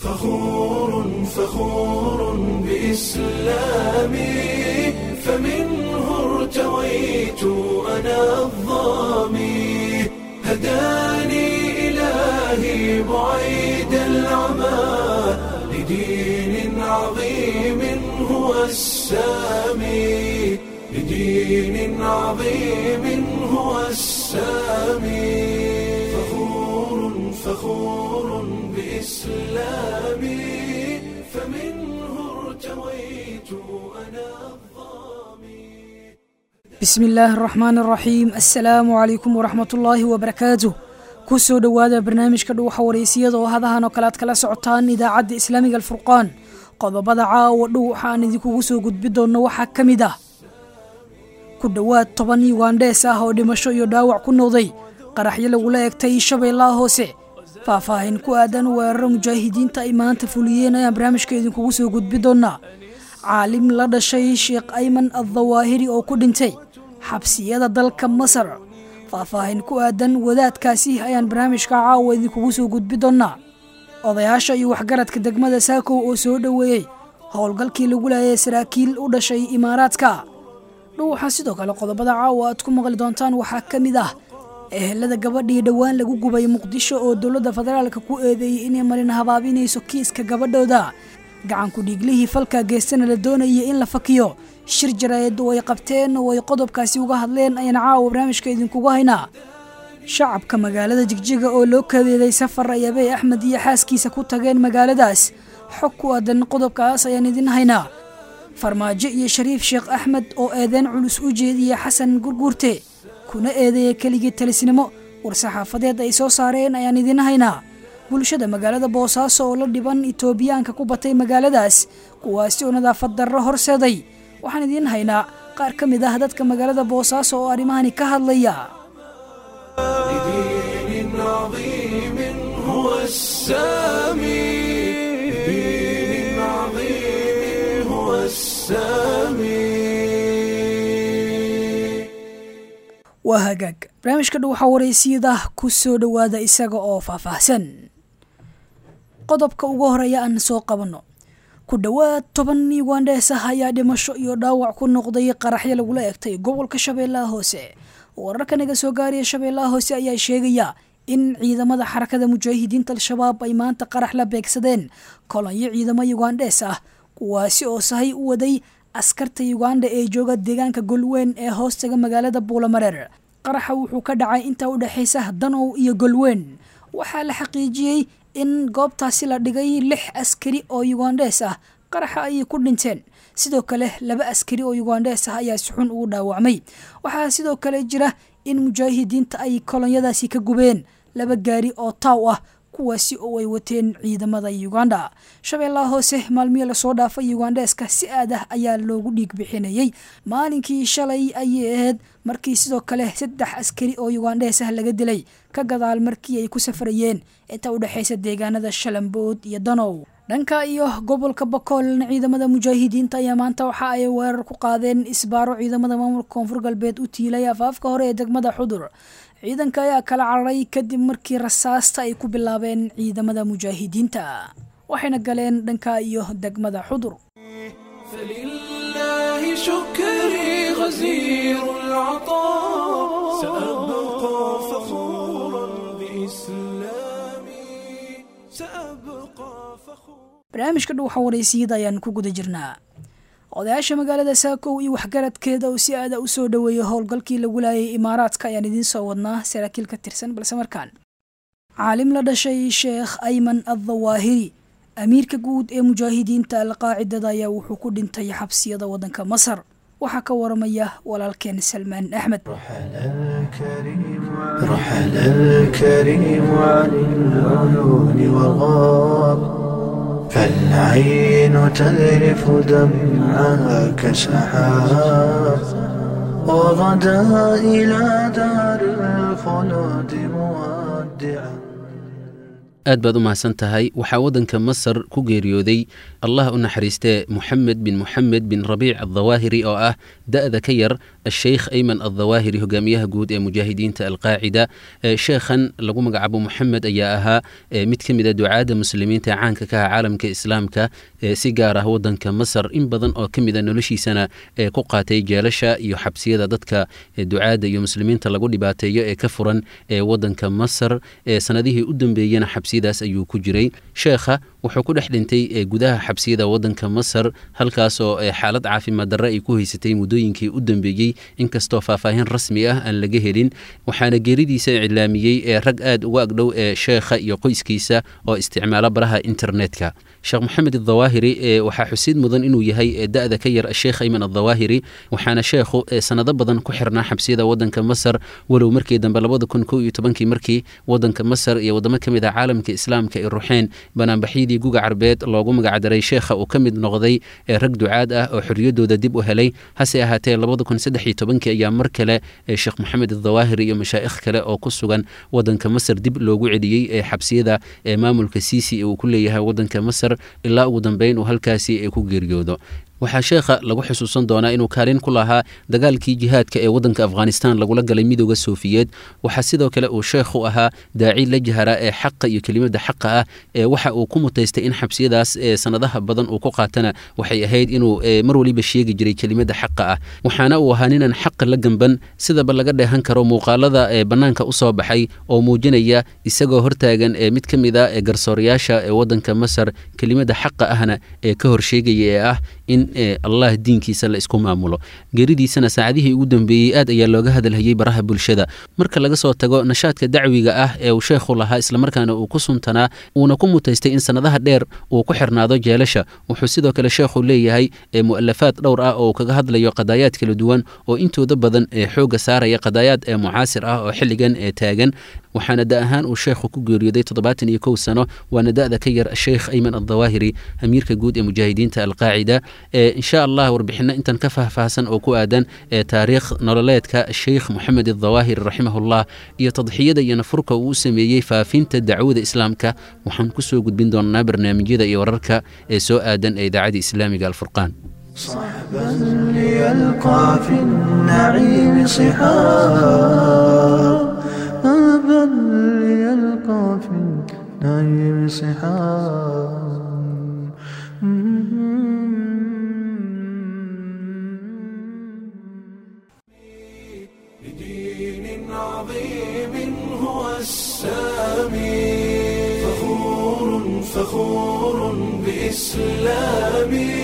فخور بإسلامي فمنه ارتويت أنا الظامي هداني إلهي بعيد العمى لدين عظيم هو السامي لدين عظيم هو السامي فخور بإسلامي فمنه ارتويت أنا الظامي. بسم الله الرحمن الرحيم. السلام عليكم ورحمة الله وبركاته. kusoo dhowaada barnaamijka dhuuxa wareysiyada oo hadahan oo kale aad kala socotaan idaacadda islaamiga alfurqaan. qodobada caawa dhuuxa aan idinkugu soo gudbi doonno waxaa ka mid ah ku dhowaad 10 Ugandese ah oo dhimasho iyo dhaawac ku noqday qaraxyo lagula eegtay Shabeellaha Hoose. faahfaahin ku aadan weerar mujaahidiinta ay maanta fuliyeen ayaan barnaamijka idinkugu soo gudbi doonaa. caalim la dhashay Sheekh Ayman Al-Dhawaahiri oo ku dhintay xabsiyada dalka Masar. faahfaahin ku aadan wadaadkaasi ayaan barnaamijka caawa idinkugu soo gudbi doonaa. odayaasha iyo waxgaradka degmada Saako oo soo dhaweeyay howlgalkii lagu laayay saraakiil u dhashay Imaaraadka. dhuuxa sidoo kale qodobada caawa aad ku maqli doontaan waxaa ka mid ah ehelada gabadhii dhawaan lagu gubay Muqdisho oo dowladda federaalka ku eedeeyay inay marin habaabinayso kiiska gabadhooda. gacan ku dhiiglihii falka geystana la doonayay in la fakiyo. shir jaraa'id oo ay qabteen oo ay qodobkaasi uga hadleen ayaan caawa barnaamijka idinkugu haynaa. shacabka magaalada Jigjiga oo loo kadeeday safar ay Abiy Ahmed iyo xaaskiisa ku tageen magaaladaas. xog ku aadan qodobkaas ayaan idin haynaa. farmaajo iyo Shariif Sheekh Ahmed oo eedeyn culus u jeediyay Xasan Gurgurte kuna eedeeyay keligii talisnimo war-saxaafadeed ay soo saareen ayaan idin haynaa. bulshada magaalada Boosaaso oo la dhiban Itoobiyaanka ku batay magaaladaas kuwaasi oo nadaafad darro horseeday. waxaan idin haynaa qaar ka mid ah dadka magaalada Boosaaso oo arrimahani ka hadlaya. لدين عظيم هو السامي لدين عظيم هو السامي. waa hagaag barnaamijka dhuuxa wareysiyada ku soo dhowaada isaga oo faahfaahsan. qodobka ugu horeeya aan soo qabanno ku dhowaad 10 Ugandese ah ayaa dhimasho iyo dhaawac ku noqday qaraxyo lagula eegtay gobolka Shabeellaha Hoose. wararka naga soo gaaraya Shabeellaha Hoose ayaa sheegaya in ciidamada xarakada mujaahidiinta al-shabaab ay maanta qarax la beegsadeen kolonyo ciidamo Ugandese ah kuwaasi oo sahay u waday askarta Uganda ee jooga deegaanka Golweyn ee hoostaga magaalada Buulamareer. qaraxa wuxuu ka dhacay inta u dhaxaysa Danow iyo Golweyn. waxaa la xaqiijiyay in goobtaasi la dhigay 6 askari oo Ugandese ah. qaraxa ay ku dhinteen sidoo kale 2 askari oo Ugandese ah ayaa si xun ugu dhaawacmay. waxaa sidoo kale jira in mujaahidiinta ay kolonyadaasi ka gubeen 2 gaari oo taaw ah kuwaasi oo ay wateen ciidamada Uganda. Shabeellaha Hoose maalmiyo la soo dhaafay Ugandeska si aad ah ayaa loogu dhiig bixinayay. maalinkii shalay ay ahayd markii sidoo kale 3 askari oo Ugandese ah laga dilay ka gadaal markii ay ku safarayeen inta u dhaxaysa deegaanada Shalambood iyo Danow. dhanka iyo gobolka Bakool ciidamada mujaahidiinta ayaa maanta waxa ay weerar ku qaadeen isbaaro ciidamada maamulka Koonfur Galbeed u tiilay afaafka hore ee degmada Xudur. ciidanka ayaa kala cararay kadib markii rasaasta ay ku bilaabeen ciidamada mujaahidiinta waxayna galeen dhanka iyo degmada Xudur. فلله شكري غزير العطاء سأبقى فخورا بإسلامي سأبقى فخورا. barnaamijka dhuuxa wareysiyada ayaan ku guda jirnaa. odayaasha magaalada Saako iyo waxgaradkeeda oo si aad ah u soo dhaweeyay howlgalkii lagu laayay Imaaraadka ayaan idin soo wadnaa saraakiil ka tirsan balse markaan caalim la dhashay Sheekh Ayman Al-Dhawaahiri amiirka guud ee mujaahidiinta al-qaacidada ayaa wuxuu ku dhintay xabsiyada wadanka Masar. waxaa ka waramaya walaalkeen Salmaan Axmed. رحل الكريم عن العيون وغاب فالعين تذرف دمعها كسحاب وغدا إلى دار الخلود مودعا. aad baad u mahadsan tahay. waxaa waddanka Masar ku geeriyooday Allah u naxariistee Moxamed bin Rabiic Al-Dhawaahiri oo ah da'da ka yar الشيخ أيمن الظواهري hogaamiyaha guud ee mujaahidiinta alqaacida sheekhan lagu magacaabo moxamed ayaa ahaa mid ka mid a ducaadda muslimiinta ee caanka ka ah caalamka islaamka si gaar ah wadanka masar in badan oo ka mid a noloshiisana ku qaatay jeelasha iyo xabsiyada dadka ducaadda iyo muslimiinta lagu dhibaateeyo ee ka furan wadanka masar sanadihii u dambeeyena xabsiyadaas ayuu ku jiray sheekha wuxuu ku dhex dhintay gudaha xabsiyada wadanka masar halkaas oo xaalad caafimaad darre ay ku haysatay muddooyinkii u dambeeyey inkastoo faahfaahin rasmi ah aan laga helin waxaana geeridiisa iclaamiyey rag aad uga agdhow sheekha iyo qoyskiisa oo isticmaala baraha internetka sheekh moxamed adhawaahiri waxaa xusid mudan inuu yahay da'da ka yar sheekh ayman adhawaahiri waxaana sheekhu sanado badan ku xirnaa xabsiyada wadanka masar walow markii dambe 2011 markii wadanka masar iyo wadamo ka mid ah caalamka islaamka ay ruxeen banaanbaxyadii guga carbeed loogu magacdaray sheekha uu ka mid noqday rag ducaad ah oo xorriyadooda dib u helay hase ahaatee 2013 ayaa mar kale sheekh moxamed adhawaahiri iyo mashaa'ikh kale oo ku sugan wadanka masar dib loogu celiyey xabsiyada maamulka siisi uu ku leeyahay wadanka masar ilaa ugu dambeyn uu halkaasi ku geeriyoodo waxaa sheekha lagu xusuusan doonaa inuu kaalin ku lahaa dagaalkii jihaadka ee wadanka afghanistan lagula galay midooda soofiyeed waxaa sidoo kale uu sheekhu ahaa daaci la jahara ee xaqa iyo kelimada xaqa ah waxa uu ku mutaystay in xabsiyadaas sanadaha badan uu ku qaatana waxay ahayd inuu mar waliba sheegi jiray kelimada xaqa ah waxaana uu ahaa ninaan xaqa la gamban sidaba laga dheehan karo muuqaalada bannaanka u soo baxay oo muujinaya isagoo hortaagan mid ka mid a garsoorayaasha ee wadanka masar kelimada xaqa ahna ee ka horsheegaya ee ah in allah diinkiisa la isku maamulo geeridiisana saacadihii ugu dambeeyey aad ayaa looga hadalhayay baraha bulshada marka laga soo tago nashaadka dacwiga ah ee uu sheekhu lahaa islamarkaana uu ku suntanaa uuna ku mutaystay in sanadaha dheer uu ku xirnaado jeelasha wuxuu sidoo kale sheekhu leeyahay mu'alafaad dhowr ah oo kaga hadlayo qadaayaad kala duwan oo intooda badan xooga saaraya qadaayaad mucaasir ah oo xilligan taagan waxaana da ahaan uu sheekhu ku geeriyooday 71 sano waana da'da ka yar sheekh ayman adhawaahiri amiirka guud ee mujaahidiinta alqaacida insha allah warbixino intan ka faahfaahsan oo ku aadan taariikh nololeedka sheekh moxamed adhawaahiri raximahullah iyo tadxiyada iyo nafurka uu sameeyey faafinta dacwada islaamka waxaan ku soo gudbin doonaa barnaamijyada iyo wararka ee soo aadan ee idaacada islaamiga alfurqaan صحبا ليلقى في النعيم صحاب صحبا ليلقى في النعيم صحاب بدين عظيم هو السامي فخور بإسلامي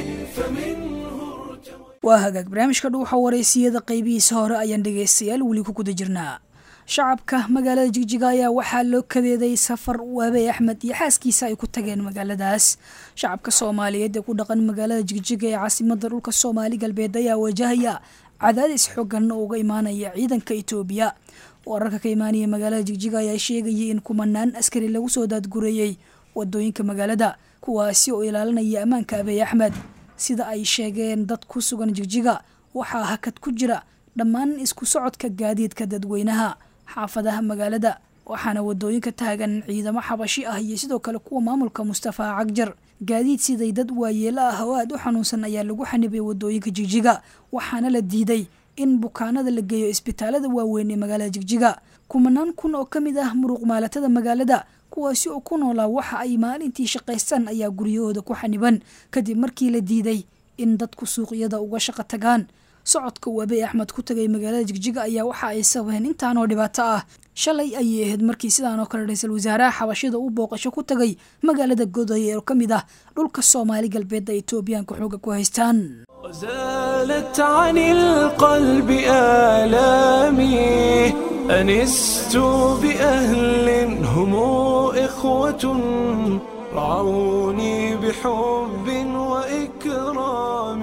waa hagaag barnaamijka dhuuxa wareysiyada qaybihiisa hore ayaan dhegaystayaal weli ku guda jirnaa shacabka magaalada jigjiga ayaa waxaa loo kadeeday safar waabey axmed iyo xaaskiisa ay ku tageen magaaladaas shacabka soomaaliyeed ee ku dhaqan magaalada jigjiga ee caasimada dhulka soomaali galbeed ayaa wajahaya cadaadis xoogan oo uga imaanaya ciidanka itoobiya wararka ka imaanaya magaalada jigjiga ayaa sheegayay in kumanaan askari lagu soo daadgureeyey wadooyinka magaalada kuwaasi oo ilaalinaya ammaanka abey axmed sida ay sheegeen dad ku sugan jigjiga waxaa hakad ku jira dhammaan isku socodka gaadiidka dadweynaha xaafadaha magaalada waxaana wadooyinka taagan ciidamo xabashi ah iyo sidoo kale kuwa maamulka Mustafa Cagjar gaadiid siday dad waayeelo ah oo aad u xanuunsan ayaa lagu xanibay wadooyinka jigjiga waxaana la diiday in bukaanada la geeyo isbitaalada waaweyn ee magaalada jigjiga kumanaan kun oo kamid ah muruq maalatada magaalada kuwaasi oo ku noolaa waxa ay maalintii shaqaystaan ayaa guryahooda ku xaniban kadib markii la diiday in dadku suuqyada uga shaqo tagaan socodka waabey axmed ku tagay magaalada jigjiga ayaa waxa ay sababeen intaanoo dhibaato ah shalay ayay ahayd markii sidaan oo kale ra'iisul wasaaraha xabashida uu booqasho ku tagay magaalada goday ee ka mid ah dhulka Soomaali galbeed ee Itoobiyaanka xooga ku haystaan وزالت عن القلب آلامي أنست بأهل هم إخوة رعوني بحب وإكرام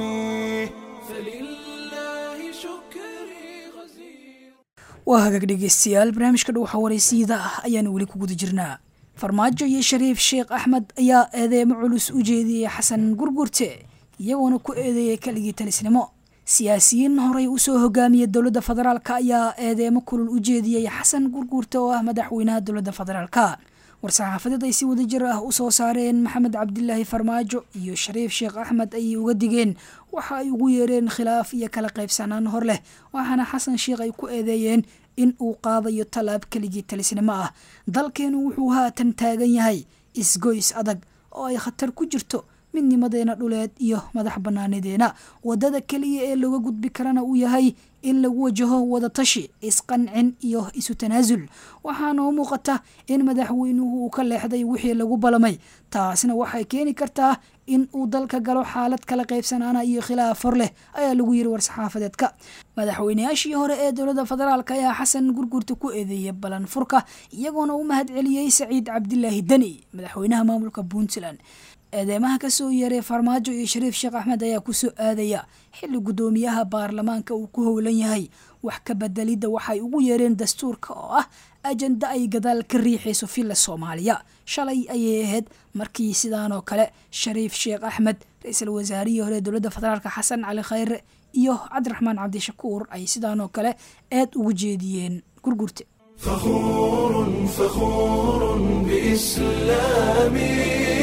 فلله شكري غزير وهاجك dhegeystayaal barnaamijka dhuuxa wareysiyada ayaan weli ku guda jirnaa farmaajo iyo shariif sheekh axmed ayaa eedeemo culus u jeediyay xasan gurgurte iyagoona ku eedeeyay kaligii talisnimo siyaasiyiin horey u soo hogaamiyay dowladda federaalka ayaa eedeemo kulul u jeediyay xasan gurgurte oo ah madaxweynaha dowladda federaalka war-saxaafadeed ay si wadajir ah u soo saareen maxamed cabdilaahi farmaajo iyo shariif sheekh axmed ayay uga digeen waxa ay ugu yeereen khilaaf iyo kala qaybsanaan hor leh waxaana xasan sheekh ay ku eedeeyeen in uu qaadayo tallaab keligii talisnimo ah dalkeenu wuxuu haatan taagan yahay isgoys adag oo ay khatar ku jirto midnimadeena dhuleed iyo madax banaanideena wadada keliya ee looga gudbi karana uu yahay in lagu wajaho wadatashi isqancin iyo isu tanaasul waxaana u muuqata in madaxweynuhu uu ka leexday wixii lagu balamay taasna waxay keeni kartaa in uu dalka galo xaalad kala qaybsanaana iyo khilaaf hor leh ayaa lagu yiri war-saxaafadeedka madaxweynayaashii hore ee dowladda federaalk ayaa xasan gurgurta ku eedeeyay balan furka iyagoona u mahad celiyey saciid cabdilaahi deni madaxweynaha maamulka puntland eedeymaha kasoo yeeray farmaajo iyo shariif sheekh axmed ayaa kusoo aadaya xilli guddoomiyaha baarlamaanka uu ku howlan yahay wax ka bedelidda waxay ugu yeereen dastuurka oo ah ajenda ay gadaal ka riixayso filla soomaaliya shalay ayay ahayd markii sidaan oo kale shariif sheekh axmed ra-iisul wasaarihii hore dowladda federaalk xasan cali khayre iyo cabdiraxmaan cabdishakuur ay sidaan oo kale aad ugu jeediyeen gurgurta فخور بإسلامي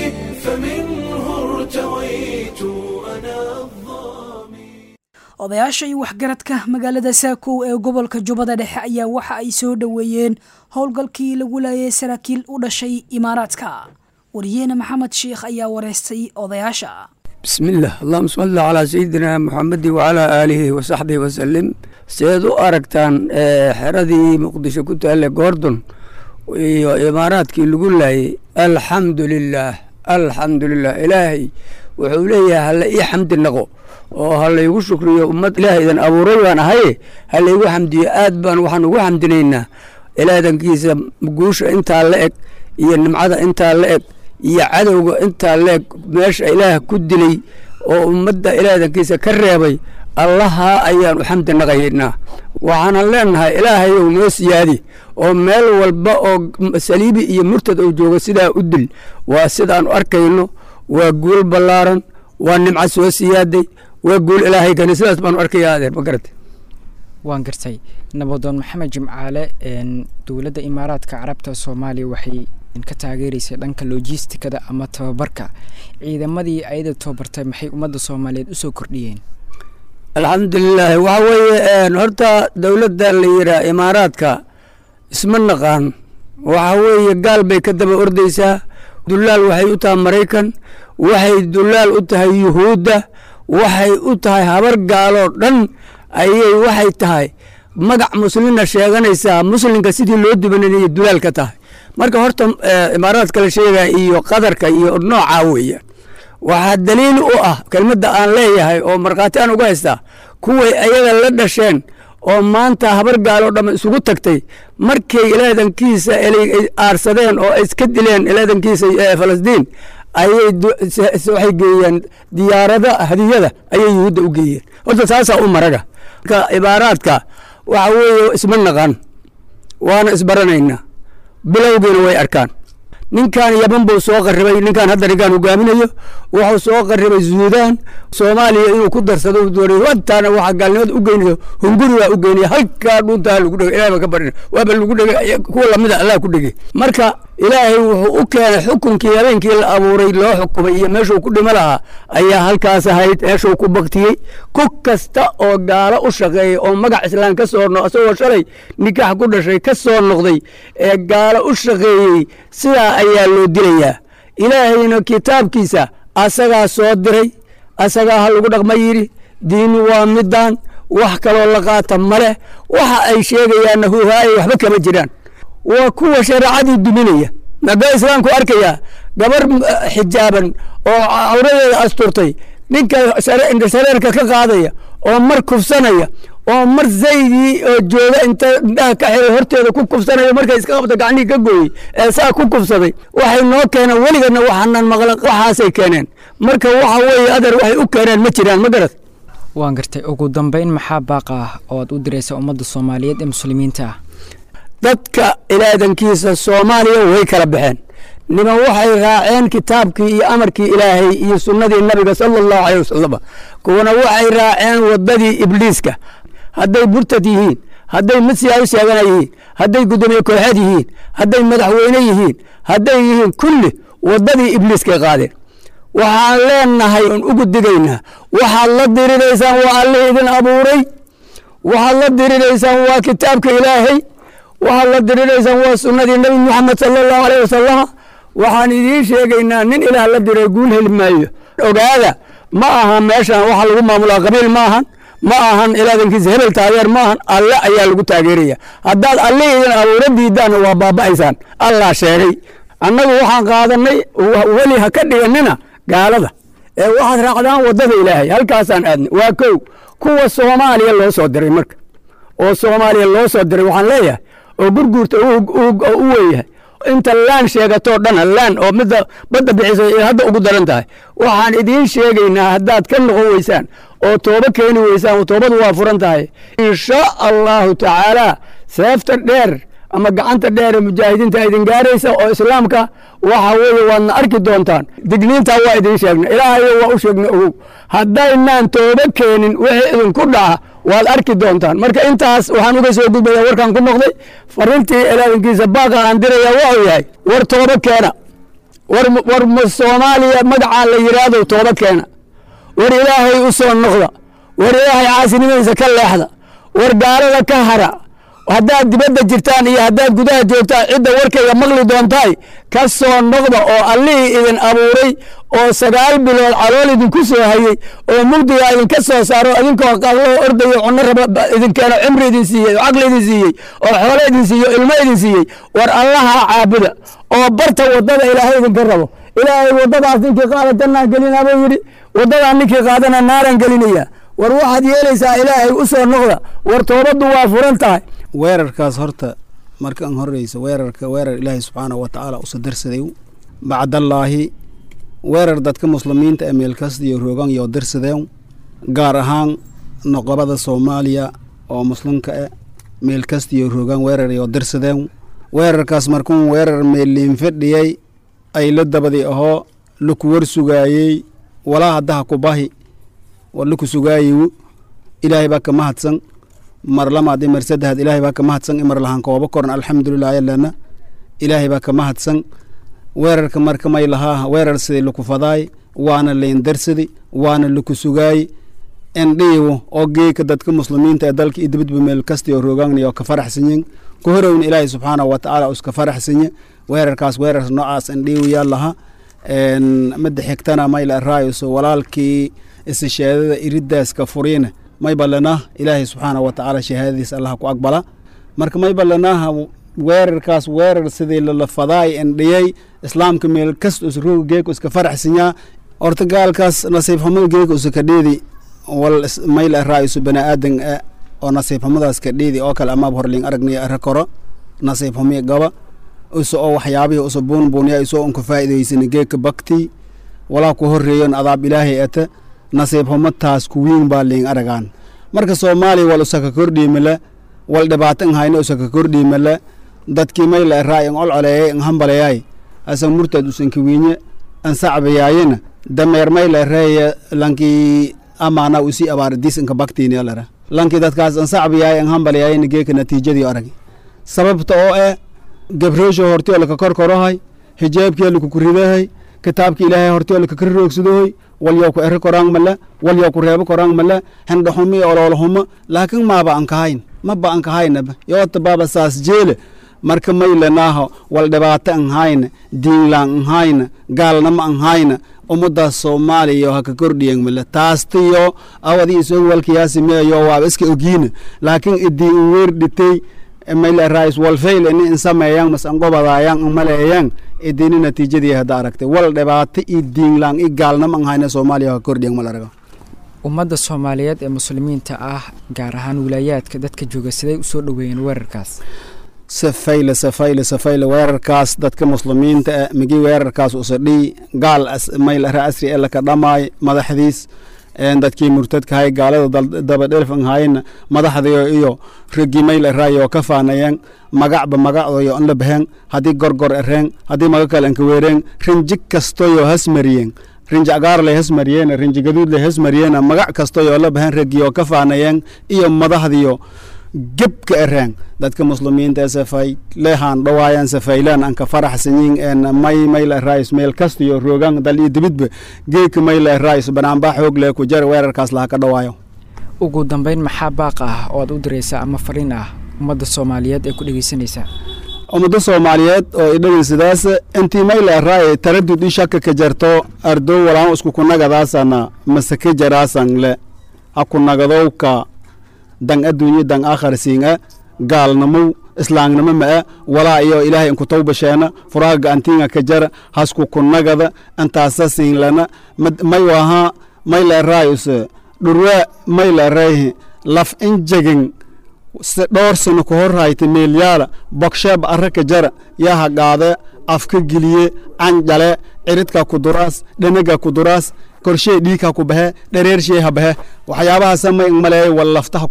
فمنه ارتويت أنا الظامي odayaasha iyo waxgaradka magaalada saakow ee gobolka jubbada dhexe ayaa waxa ay soo dhoweeyeen howlgalkii lagu laayay saraakiil u dhashay imaaraadka wariyeena maxamed sheekh ayaa wareystay odayaasha بسم الله اللهم صل على سيدنا محمد وعلى آله وصحبه وسلم سيدو أركتان حردي مقدشة كنت أهل جوردن وإماراتك اللي لي الحمد لله إلهي وحولي هلا إيه حمد النقو وهلا يقول شكري أمة إلهي إذا أبو روان هاي هلا يقول حمدي آدبان وحن يقول حمدنا إلهي إذا كيس مقوش أنت عليك ينمعذا أنت عليك iyo cadowga intaa leeg meesha ilaah ku dilay oo ummadda ilaadankiisa ka reebay allaha ayaan u xamdi naqaynaa waxaanan leenahay ilaahayow noo siyaadi oo meel walba oo saliibi iyo murtad uu joogo sidaa u dil waa sidaanu arkayno waa guul ballaaran waa nimco soo siyaaday waa guul ilaahay kani sidaas baanu arkayaa adeer ma garatay waan gartay nabadoon maxamed jimcaale dowladda imaaraadka carabta soomaaliya waxay ka taageeraysay dhanka logistikada ama tababarka ciidamadii ayada tababartay maxay ummadda Soomaaliyeed u soo kordhiyeen alxamdulillah waxa weeye horta dowladda la yira imaaraadka isma naqaan waxa weeye gaal bay ka daba ordaysaa dulaal waxay u tahay Mareykan waxay dulaal u tahay Yuhuudda waxay u tahay habar gaalo dhan ayay waxay tahay magac muslimiina sheeganaysaa muslimka sidii loo dibanayay dulaal ka tahay marka horta imaaraadka la sheegay iyo qadarka iyo nooca weeye waxa daliil u ah kelmadda aan leeyahay oo marqaati aan uga haystaa kuway ayaga la dhasheen oo maanta habar gaalo dham isugu tagtay markay ilaadankiisa aarsadeen oo iska dileen ilaadankiisa Falastiin ayay waxay geeyeen diyaarada hadiyada ayay Yuhuudda u geeyeen horta saasa u maraga ka imaaraadka waxa weeye isma naqan waana isbaranaynaa bilowgeena way arkaan ninkan yaban buu soo qarribay ninkan hadda ninkan hogaaminayo wuxuu soo qarribay Suudaan Soomaaliya inuu ku darsado doonay wadtaana waxa gaalnimada u geynayo hunguri waa u geynay halka dhunta lagu dhigay ilaahay ka barin waa bal lagu dhigay kuwa lamida Allah ku dhigay marka ilaahay wuxuu u keenay xukunkii habeenkii la abuuray loo xukumay iyo meeshuu ku dhima lahaa ayaa halkaas ahayd meeshuu ku baqtiyay ku kasta oo gaalo u shaqeeyay oo magac islaam ka soo noqday asoo shalay nikax ku dhashay ka soo noqday ee gaalo u shaqeeyay sida ayaa loo dilayaa ilaahayna kitaabkiisa asagaa soo diray asagaa hal ugu dhaqma yiri diin waa midaan wax kaloo la qaata male waxa ay sheegayaan huuhaay waxba kama jiraan waa kuwa shariicadii duminaya naga islaamku arkaya gabar xijaaban oo awradeeda asturtay ninka shareerka ka qaadaya oo mar kufsanaya oo mar zaydii oo jooga inta indhaha ka xiray horteeda ku kufsanaya markay iska qabto gacnihii ka gooyey ee saa ku kufsaday waxay noo keeneen weligana waxaanan maqlan waxaasay keeneen marka waxa weeye adeer waxay u keeneen ma jiraan ma garad waan gartay ugu dambeyn maxaa baaqa ah oo aad u diraysa ummadda Soomaaliyeed ee muslimiinta ah dadka ilaadankiisa Soomaaliya way kala baxeen niman waxay raaceen kitaabkii iyo amarkii Ilaahay iyo sunnadii Nabiga sallallahu alayhi wasallam kuwana waxay raaceen wadadii ibliiska hadday burtad yihiin hadday mid siyaado sheegana yihiin hadday guddoomiye kooxeed yihiin hadday madaxweyne yihiin hadday yihiin kulli waddadii ibliiskay qaadeen waxaan leenahay un ugu digaynaa waxaad la diriraysaan waa allih idin abuuray waxaad la diriraysaan waa kitaabka ilaahay waxaad la diriraysaan waa sunnadii nebi moxamed sala allahu aleyh wasalama waxaan idiin sheegaynaa nin ilaah la diray guul heli maayo ogaada ma aha meeshan waxa lagu maamulaa qabiil ma ahan ma ahan ilaadankiisa hebel taageer ma ahan alle ayaa lagu taageeraya haddaad alle idin abuuro diidaanna waa baaba'aysaan allah sheegay annagu waxaan qaadanay weli ha ka dhiganina gaalada ee waxaad raacdaan waddada ilaahay halkaasaan aadnay waa kow kuwa soomaaliya loo soo diray marka oo soomaaliya loo soo diray waxaan leeyahay oo gurguurta u weeyahay inta laan sheegatoo dhana laan oo midda badda bixisa ee hadda ugu daran tahay waxaan idiin sheegaynaa haddaad ka noqon weysaan oo toobo keeni weysaan oo toobadu waa furan tahay insha allahu tacaala seefta dheer ama gacanta dheer ee mujaahidiinta idin gaaraysa oo islaamka waxa weeye waadna arki doontaan digniintaa waa idiin sheegna ilaahayo waa u sheegna ogow haddaynaan toobo keenin wixii idinku dhaca waad arki doontaan marka intaas waxaan uga soo gudbayaa warkaan ku noqday fariintii ilaalinkiisa baaqa aan diraya wuxuu yahay war toobo keena war soomaaliya magacaa la yidhaahdo toobo keena war ilaahay u soo noqda war ilaahay caasinimadiisa ka leexda war gaalada ka hara haddaad dibadda jirtaan iyo haddaad gudaha joogtaan cidda warkayga maqli doontaay ka soo noqda oo allihii idin abuuray oo 9 bilood calool idinku soo hayey oo mugdiga idinka soo saaro idinkoo qadloo ordayo cunno raba idinkeeno cimri idin siiyey oo caqli idin siiyey oo xoolo idin siiyey oo ilmo idin siiyey war allaha caabuda oo barta waddada ilaahay idinka rabo ilaahay waddadaas ninkii qaada jannaan gelinaa buu yidhi waddadaa ninkii qaadana naaraan gelinaya war waxaad yeelaysaa ilaahay u soo noqda war toobaddu waa furan tahay weerarkaas horta markaan horeysa weerar ilaahay subxaanahu wa tacaala usa darsaday bacdallaahi weerar dadka muslimiinta ee meel kasta iyo roogan iyo darsadeen gaar ahaan noqobada soomaaliya oo muslimka ah meel kasta iyo roogan weerar iyo darsadeen weerarkaas markuun weerar meeliin fadhiyay ay la dabadii ahoo laku war sugaayey walaa haddaha ku bahi war laku sugaayey ilaahay baa ka mahadsan mar lamaad mar saddexaad ilaahay baa ka mahadsan imar lahaan kooba koran alxamdulilah yalana ilaahay baa ka mahadsan weerarka marka may lahaa weerar sidii laku fadaay waana layn darsadi waana laku sugaay endhiiwo oo geeka dadka muslimiinta ee dalka iyo dibadba meel kasta oo roogaanaya oo ka faraxsanyin ku horowna ilaahay subxaanahu wa tacaala uska faraxsanya weerarkaas weerar noocaas endhiiwo yaa lahaa midda xigtana may la raayso walaalkii isashaadada iridaaska furiina may ballanaa ilaahay subxaanahu wa tacaala shahaadadiisa allah ku aqbala marka may ballanaaha weerarkaas weerar sidii lala fadaay endhiyey islaamka meel kasta usrooga geeka iska faraxsanyaa horta gaalkaas nasiib xumada geeka usa kadheedi wal may la raayso bani aadan oo nasiib xumadaas kadheedi oo kale amaab horling aragnaya ara koro nasiib xumi gaba usa oo waxyaabihii usa buunbuuniya isoo unka faa'iidaysana geeka bakti walaa ku horreeyon adaab ilaahay ata nasiib xumataas ku wiin baa liin aragaan marka soomaaliya wal usaka kordhiimala wal dhibaato in hayna usaka kordhiimala dadkii may la raay in olcoleeyay in hambalayay asan murtad usan ka wiinye an sacbayaayina dameer may la reeya lankii amaana usi abaaradiis inka baktiini lara lankii dadkaas an sacbayaay in hambalayayina geeka natiijadii arag sababta oo gabreesho hortoo la ka korkorohay hijaabkii la ku kuridahay kitaabkii ilaahay hortoo la ka roogsadohay walyo ku ere korang mala walyo ku reebo korang mala handa xumi ololhuma laakiin maaba an kahayn maba an kahaynaba yoota baba saas jeele marka may lanaaho wal dhibaato an hayna diinlaan an hayna gaalnama an hayna ummadda Soomaaliya ha ka kordhiyeen mala taastiyo awadi soo walkiyaasi meeyo waa iska ogiina laakiin idii weer dhitay mayla raayis wal fail in sameeyaan mas an gobadayaan maleeyaan idin natiijadii hada aragtay wal dhibaato idin lang gaalnam an hayna Soomaaliya kordhiyeen malaraga ummadda Soomaaliyeed ee muslimiinta ah gaar ahaan wilayaadka dadka jooga siday u soo dhaweeyeen weerarkaas safayla weerarkaas dadka muslimiinta migi weerarkaas u sadhii gaal mayla raasri ee la ka dhamaay madaxdiis dadkii murtadka hay gaalada daba dhelfan hayna madaxda iyo rigi mayl raayo ka faanayeen magacba magacooyo an la bahan hadii gorgor ereen hadii maga kale an ka weereen rinjig kasto yo hasmariyeen rinji agaar le hasmariyeen rinji gaduud le hasmariyeen magac kasto yo la bahan rigi oo ka faanayeen iyo madaxdiyo gebka ereen dadka muslimiinta safay leehan dhawaayan safaylan anka faraxsanyin en may la raayis meel kastiyo roogan dal iyo dibidba geek may la raayis banaanba xoog leh ku jar weerarkaas la ka dhawaayo ugu dambeyn maxaa baaq ah oo aad u diraysaa ama fariin ah ummadda Soomaaliyeed ee ku dhageysanaysa ummadda Soomaaliyeed oo idhagan sidaas intii may la raay taradud shaka ka jarto ardo walaan isku kunagadaasana masaka jaraasan le hakunnagadowka dan adduunyo dan aakhir siinga gaalnimo islaamnimo ma walaa iyo ilaahay in ku tawbasheena furaaga antiga ka jar hasku kunnagada antaasa siin lana may waha may la raayus dhurwa may la raay laf injagin dhowr sano ka hor haytay meelyaala boqshab arka jar yaa qaade afka giliye anjale ciridka ku duraas dhanaga ku duraas korshay dhiika ku bahe dhareershay habahe waxyaabaha samay maleey walaftaha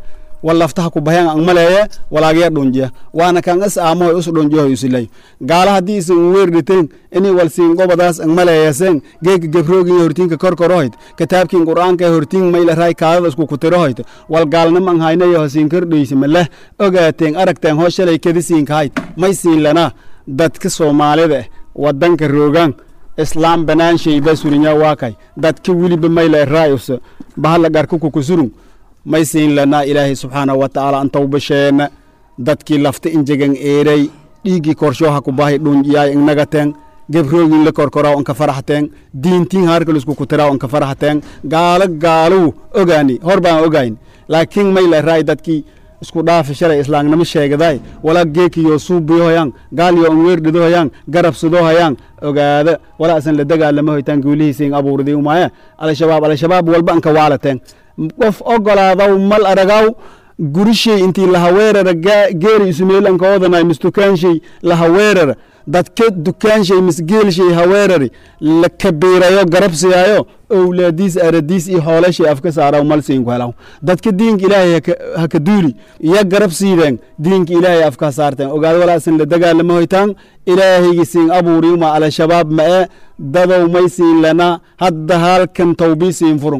ku bahan ang maleeye walaagaya dhunjiya waana kan is aamo us dhunjiyo isilay gaala hadii isin weerditeen inay walsiin gobadaas ang maleeyaseen geeg gabroogi hortiinka korkoroyd kitaabkiin quraanka hortiin mayl raay kaada isku kutiroyd wal gaalnimo ang haynayo hasiin kordhiisma leh ogaateen aragteen hooshalay kadisiin kayd may siin lana dadka Soomaalida wadanka roogan islaam banaan shay basurinya waakay dadka wiliba mayl raayus bahal garku ku kusurun may siin lana ilaahi subhanahu wa ta'ala an tawbasheena dadkii lafta injagan eeray dhiigi korshoha ku baahi dhunjiyay nagateen gabrooyin la korkoraw an ka faraxteen diintiin harkal isku kutiraw an ka faraxteen gaalu ogaani horbaan ogayn laakiin may la raay dadkii isku dhaaf shalay islaamnimo sheegaday wala geekiyo suubiyoyan gaaliyo an weerdidoyan garabsadooyan ogaada wala asan la dagaalamo hoytaan guulihiin abuurday umaya al-shabaab walba an ka waalateen qof ogolaadaw mal aragaw gurishay intii la haweerara geeri ismeelan koodanay mistukanshay la haweerara dadka dukaanshay misgeelshay haweerari la kabiirayo garabsiyayo awlaadiis aradiis iyo hoolashay afka saaraw mal siin ku helaw dadka diinka ilaahay ha ka duuli iyo garabsiideen diinka ilaahay afka saarteen ogaad walaasan la dagaalamo hoytaan ilaahaygi siin abuuri ma ala shabaab ma dadow may siin lana hadda halkan tawbiisiin furun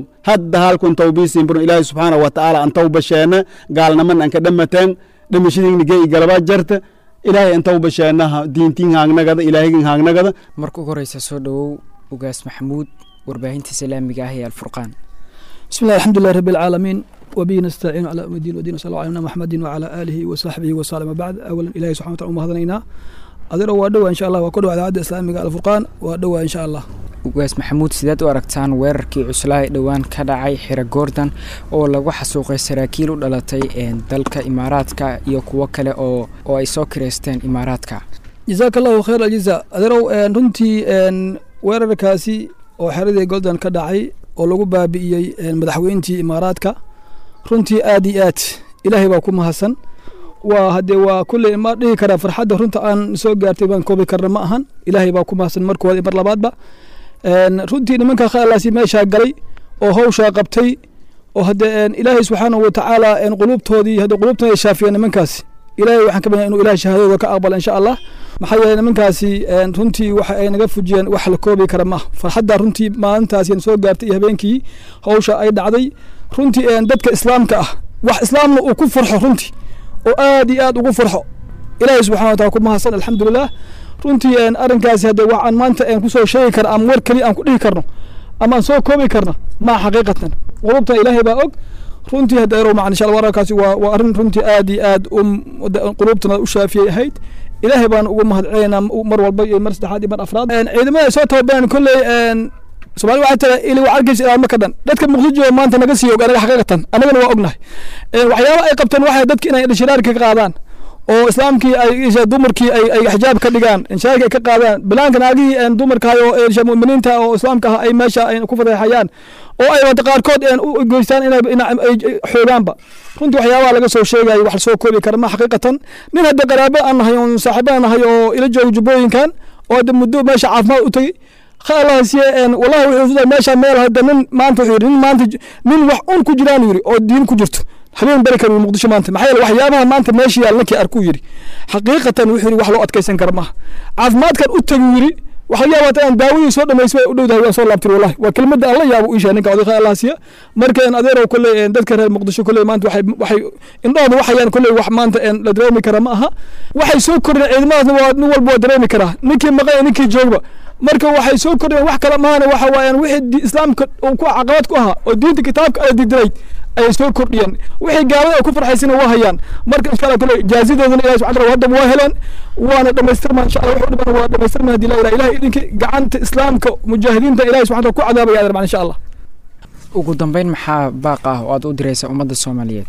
ilaahay subhanahu wa ta'ala an tawbasheena gaalnaman an ka dhamateen dhimashadiina geey galaba jarta ilaahay an tawbasheena diintiin haagnagada ilaahaygi haagnagada markuu horeysa soo dhawow ugaas maxamuud warbaahinta islaamiga ah ee al-furqaan bismillaah alxamdulillahi rabbil aalamiin وبه نستعين على أمر الدين ودين صلى الله عليه محمد وعلى آله وصحبه وسلم بعد أولا إلهي سبحانه وتعالى مهدنينا أدرى وأدوى إن شاء الله وكل على عهد الإسلام قال الفرقان وأدوى إن شاء الله ugaas maxamuud sidaad u aragtaan weerarkii cuslaa ee dhowaan ka dhacay xira Gordon oo lagu xasuuqay saraakiil u dhalatay dalka Imaaraadka iyo kuwa kale oo ay soo kireysteen Imaaraadka jazakallahu khayr al-jazaa adrow runtii weerarkaasi oo xiradii Gordon ka dhacay oo lagu baabi'iyay madaxweyntii Imaaraadka runtii aad iyo aad ilaahay baa ku mahadsan waa hadee waa kulli ma dhihi kara farxadda runta aan soo gaartay baan koobi karna ma ahan ilaahay baa ku mahadsan markooda mar labaadba runtii nimanka khalaasi meesha galay oo hawsha qabtay oo hadee ilaahay subhanahu wa ta'ala qulubtoodii hadee qulubtooda shaafiyay nimankaasi ilaahay waxaan ka baahnaa inuu ilaahay shahaadada ka aqbalo insha Allah maxay yeelay nimankaasi runtii waxa ay naga fujiyeen wax la koobi kara ma farxadda runtii maalintaas soo gaartay habeenkii hawsha ay dhacday runtii dadka islaamka ah wax islaamna uu ku farxo runtii oo aad iyo aad ugu farxo ilaahay subhanahu wa ta'ala ku mahadsan alxamdulillah runtii arinkaasi hadee waxaan maanta ku soo sheegi kara ama war kali aan ku dhihi karno ama soo koobi karno ma xaqiiqatan qulubta ilaahay baa og runtii hadee roo macna insha Allah wararkaasi waa arin runtii aad iyo aad qulubtana u shaafiyay ahayd ilaahay baan ugu mahadcelinaa mar walba iyo mar saddexaad iyo mar afraad ciidamada soo tababaran kulley Soomaali waxa taa ilaa warkiis ilaa ma kadan dadka muqdisho maanta naga siiyo anaga xaqiiqatan anagana waa ognahay waxyaabo ay qabtaan waxa dadka inay dhishiraarka ka qaadaan oo islaamkii ay dumarkii ay xijaab ka dhigaan inshaaka ka qaadaan bilaanka naagii dumarka oo muuminiinta oo islaamka ay meesha ay ku fadeexayaan oo ay wada qaarkood u goystaan inay xoogaanba runtii waxyaabaha laga soo sheegay wax soo koobi kara ma xaqiiqatan nin hadda qaraabo aan nahay oo saaxiibaan nahay oo ila joogo jubooyinkan oo muddo meesha caafimaad u tagay خلاص والله وحده ماشى ميل هذا من ما أنت حيرين ما أنت من وح ku jiraan yiri oo diin ku jirto habeen baraka muqdisho maanta maxay waxyaabaha maanta meeshii yaalnaki arku yiri xaqiiqatan wuxuu wax loo adkeysan karo ma caafimaadkan u tagi yiri waxa yaabaa aan daawadii soo dhameysay u dhowdahay waa soo laabtir wallahi waa kelmadda alla yaabo isha ninka oday Allah siiya markaan adeero kulay dadka reer Muqdisho kulay maanta waxay indhooda waxayaan kulay wax maanta la dareemi kara ma aha waxay soo kordheen ciidamada waa nin walba waa dareemi kara ninkii maqay ninkii joogba marka waxay soo kordheen wax kala maana waxa waayaan wixii islaamka uu ku caqabad ku aha oo diinta kitaabka ay diiday ay soo kordhiyeen wixii gaalada ku farxaysan waa hayaan marka insha Allah kulay jaazideedana Ilaahay subhanahu wa ta'ala waa heleen waana dhameystirma insha Allah wuxuu dhiban waa dhameystirma hadii la ilaahay idinka gacanta islaamka mujaahidiinta Ilaahay subhanahu wa ta'ala ku cadaabaya adeer insha Allah ugu dambeyn maxaa baaq ah oo aad u diraysa ummadda Soomaaliyeed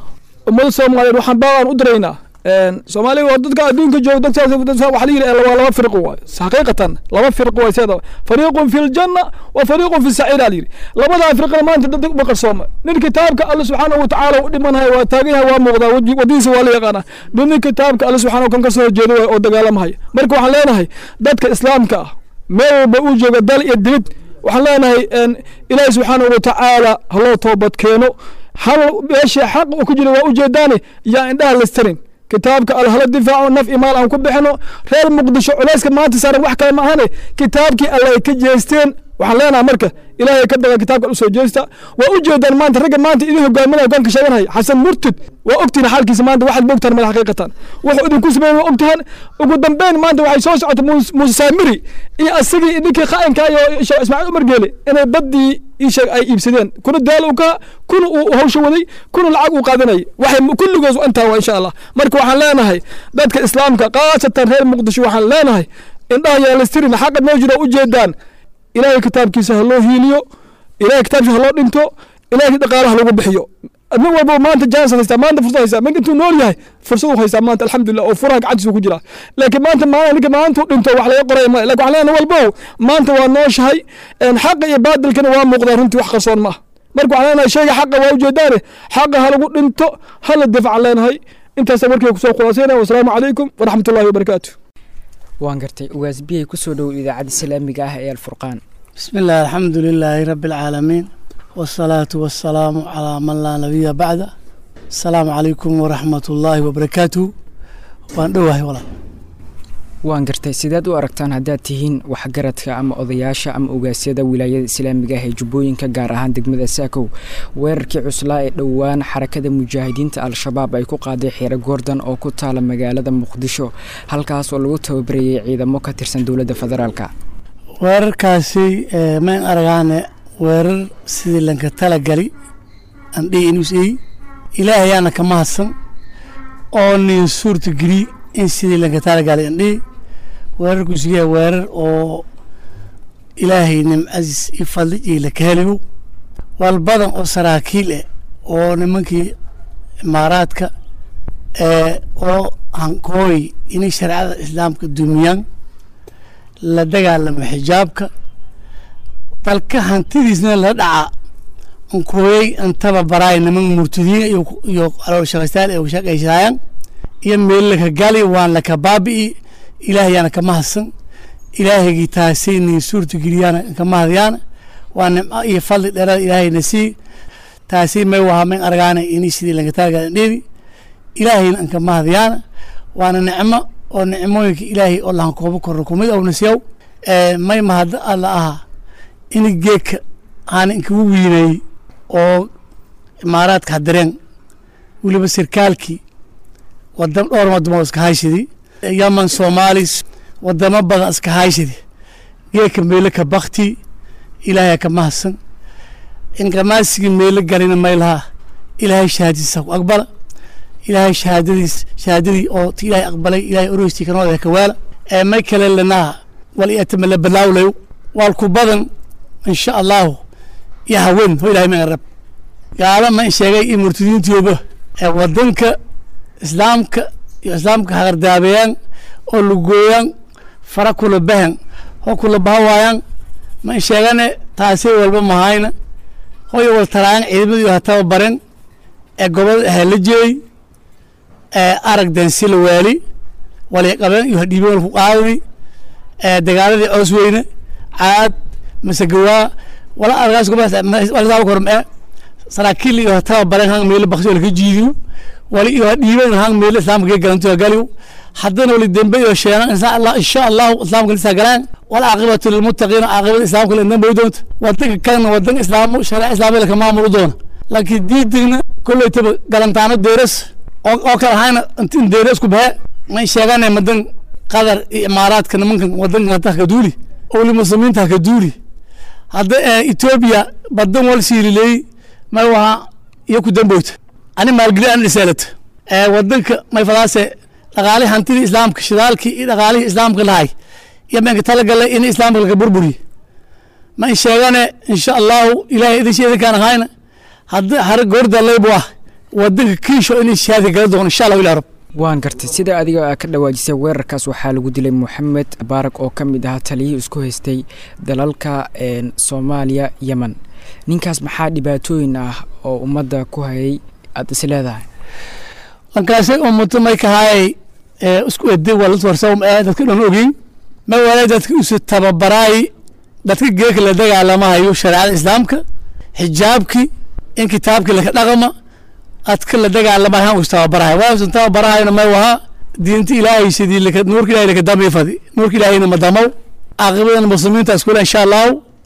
waxaan baaqan u diraynaa Soomaaliya waa dadka adduunka jooga dadka waxa la yiraahdaa laba firqo waa xaqiiqatan laba firqo waa sida fariiqun fil janna wa fariiqun fis sa'ir ali labada firqo maanta dad uga qarsooma nin kitaabka Allah subhanahu wa ta'ala u dhimanahay waa taagaha waa muuqda wadiisa waa la yaqaan nin kitaabka Allah subhanahu kan ka soo jeedo oo dagaalamahay marka waxaan leenahay dadka islaamka meel ba u jooga dal iyo dibad waxaan leenahay Ilaahay subhanahu wa ta'ala halo toobad keeno hal beesha xaq ku jira waa u jeedaane yaa indhaha la starin كتابك الله الدفاع والنفع مال أن كبحنا غير مقدش علاسك ما تسار وحكة ما هني كتابك الله يكجيستين وحلينا مركه إلهي كذا كتابك الأسود جيستا وأوجد ما أنت رجع ما أنت إذا قال منا قال كشيء هاي حسن مرتد وأكتنا حالك زمان واحد بوقتها من الحقيقة وحد كوس بين وأكتها وقدام بين ما أنت واحد سوس عت مسامري إيه السجي إنك خائن كايو اسمع عمر قالي أنا بدي إيش أي إبسدين كل دالوكا كل هو شو ذي كل العقو قادني واحد كل جزء أنت وإن شاء الله مركو حلانا هاي بدك إسلام كقاسة غير مقدش وحلانا هاي إن يا لسترين حق موجودة وجدان إلهي كتاب كيسه الله هيليو إلهي كتاب شه الله دينتو إلهي دقاله لو بحيو من وبو ما أنت جالس هيسا ما أنت فرصة هيسا ما أنت نور ياهي فرصة هيسا ما أنت الحمد لله وفرق عجز وكجرا لكن ما أنت ما لك ما أنت دينتو وحلا يقرأ لك وحلا أنا والبو ما أنت ونوش هاي إن حق يباد الكنوان مقدار أنت وحقصون ما مركو علينا شيء حق ووجدانه حق هلو دينتو هل الدفع علينا هاي أنت سمرك يكسو خلاصينا والسلام عليكم ورحمة الله وبركاته waan gartay ugaasbiyay ku soo dhow idaacada islaamiga ah ee Al-Furqaan بسم الله الحمد لله رب العالمين والصلاة والسلام على من لا نبي بعده السلام عليكم ورحمة الله وبركاته واندوه ولا waan gartay sidaad u aragtaan haddaad tihiin waxgaradka ama odayaasha ama ogaasyada wilaayada islaamiga ah ee Jubbooyinka gaar ahaan degmada Saakow weerarkii cuslaa ee dhowaan xarakada mujaahidiinta al-shabaab ay ku qaaday xeero Gordon oo ku taala magaalada Muqdisho halkaas oo lagu tababarayay ciidamo ka tirsan dawladda federaalka weerarkaasi ma aragaane weerar sidii lanka tala gali andii inuu sii ilaahayana kama hasan oo nin suurta geli in sidii lanka tala gali andii weerar kusiga weerar oo ilaahay nim aziz ifadli ila kaaliyo wal badan oo saraakiil oo nimankii imaaraadka oo hankooy in sharciyada islaamka dumiyaan la dagaalamo xijaabka dalka hantidiisna la dhaca hankooyay antaba baraay niman murtadiin iyo alool shaqaystayaal ee shaqaysayaan iyo meel la gali waan la ka baabi'i ilaahayana kama hasan ilaahaygi taasini suurta geliyana kama hadiyaan waan iyo fadli dheeraad ilaahayna si taasi may waha min argaana inii sidii laga taagan dheeri ilaahayna kama hadiyaan waana nicmo oo nicmooyinka ilaahay oo laan koobo kor kumid oo nasiyow may mahad alla aha in geeka aan inka wiinay oo imaaraadka hadareen waliba sirkaalkii wadam dhowr wadamo iska hayshidi yaman Soomaaliis wadamo badan iska hayshidi geeka meelka bakti ilaahay ka mahsan in gamaasigi meel galina meelaha ilaahay shahaadisa ku aqbala ilaahay shahaadadii oo ilaahay aqbalay ilaahay urustii kanooda ka waala may kale lana wal yatamala balawlayo wal ku badan insha Allah ya haween ilaahay ma rab gaala ma sheegay in murtadiintooba wadanka islaamka hagardaabayaan oo lugooyaan fara kula bahan oo kula bahawaayaan ma sheegane taasi walba mahayna hooyo wal taraan ciidamadu hataa baran gobol halajeey aragdan sila wali wali qaban iyo hadibeen ku qaadi dagaaladii Osweyne aad masagawa wala argaas gobol wala daaw korma saraakiil iyo hataa baran meel baqsi la jiidiyo wali iyo dhiiban hang meel islaamka galanto galiyo haddana wali dambe iyo sheegan insha Allah islaamka lisa galaan wal aqibatu lil muttaqin aqibada islaamka lin dambe doonto wadanka kan wadan islaamu shariica islaamka kama maamul doona laakiin diidina kulay taba galantaano deeras oo kala hayna intiin deeras ku baa ma sheeganay madan qadar imaaraadka nimankan wadanka ta ka duuli oo muslimiinta ka duuli hadda Ethiopia badan wal siililay ma waxa iyo ku damboyta ani maalgeli aan risalad wadanka may falaase dhaqaalaha hantida islaamka shidaalkii iyo dhaqaalaha islaamka lahay iyo ma tala galay in islaamka laga burburiyo ma sheegane insha Allah ilaahay idin sheegan kana hayna hadda har goorda leebo wadanka kiisho in shaadi gal doon insha Allah ilaa rab waan gartay sida adiga ka dhawaajisay weerarkaas waxaa lagu dilay Mohamed Barak oo kamid ah taliyay isku haystay dalalka Soomaaliya Yemen ninkaas maxaa dhibaatooyin ah oo ummadda ku hayay aad isleedahay markaas ummadda may ka hayay isku eeday wal warsaw dadka dhan ogeen ma walaadadka isu tababaray dadka geek la dagaalamayo shariicada islaamka xijaabki in kitaabki la dhaqama adka la dagaalamayo isu tababaray waa isu tababarayna ma waha diinta ilaahay sidii la nuurka ilaahay ka damay fadi nuurka ilaahayna madamaw aqibada muslimiinta isku insha Allah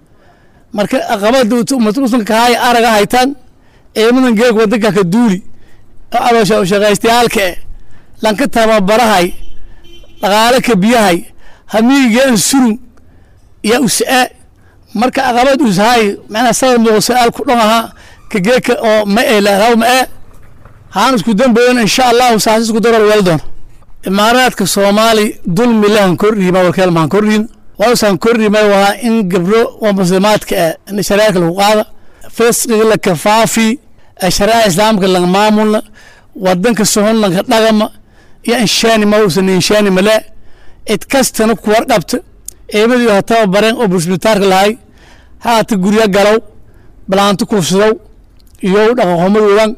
marka aqabada ummadda ka hay araga haytan eeman geek wadanka ka duuli adoosha shaqaystayaalka lanka tababarahay dhaqaale ka biyahay hamiiga surun ya usaa marka aqabad usahay macna sabab loo su'aal ku dhaha ka geeka oo ma ila raw ma haan isku dambeeyeen insha Allah saas isku darar weeldoon imaaraadka Soomaali dulmi lahan korri ma warkeel maan korrin waasan korri ma waa in gabro oo muslimaadka in shariica lagu qaado fisqiga la kafaafi shariica islaamka laga maamulna wadanka sohon laga dhaqama iyo inshaani ma uusan inshaani mala id kastana ku warqabta eebadii hataa bareen oo bulshadaarka lahay haata guriga galow balaantu kuufsado iyo dhaqamadoodan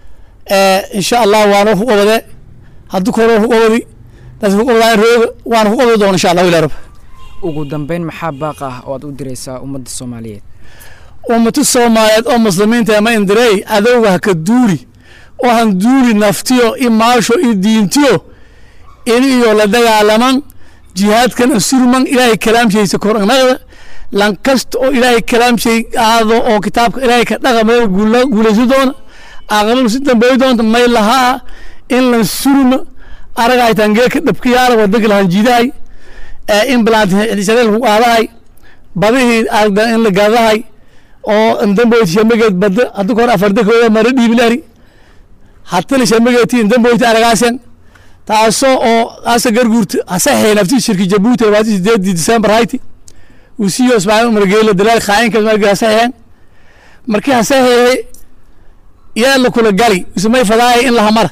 insha Allah waana ku qabade haddu koro ku qabadi dadku qabadaan roog waana ku qabado doon insha Allah ilaa rab ugu dambeyn maxaa baaq ah oo aad u diraysaa ummadda Soomaaliyeed ummadda Soomaaliyeed oo muslimiinta ma indiray adowga ka duuli oo han duuli naftiyo imaasho diintiyo in iyo la dagaalaman jihaadkan surman ilaahay kalaamkiisa koranada lan kasta oo ilaahay kalaamkiisa aado oo kitaabka ilaahay ka dhaqamay guulayso doona aqabul si dambeey doonta may laha in la surma araga ay tangeeka dhabkiyaala wadanka lahan jiiday in bilaad xilshadeed ku qaadahay badihii aagda in la gaadahay oo dambeey shamigeed bada hadda kor afarda kooda mar dhiibilari hatta shamigeed in dambeey aragaasan taasoo oo asa garguurta asaxay nafti shirki Jabuuti 8 December hayti usiyo ismaaciil margeela dalaal khaainka markaa asaxay markii asaxay yaa la kula gali ismay fadaay in la hamar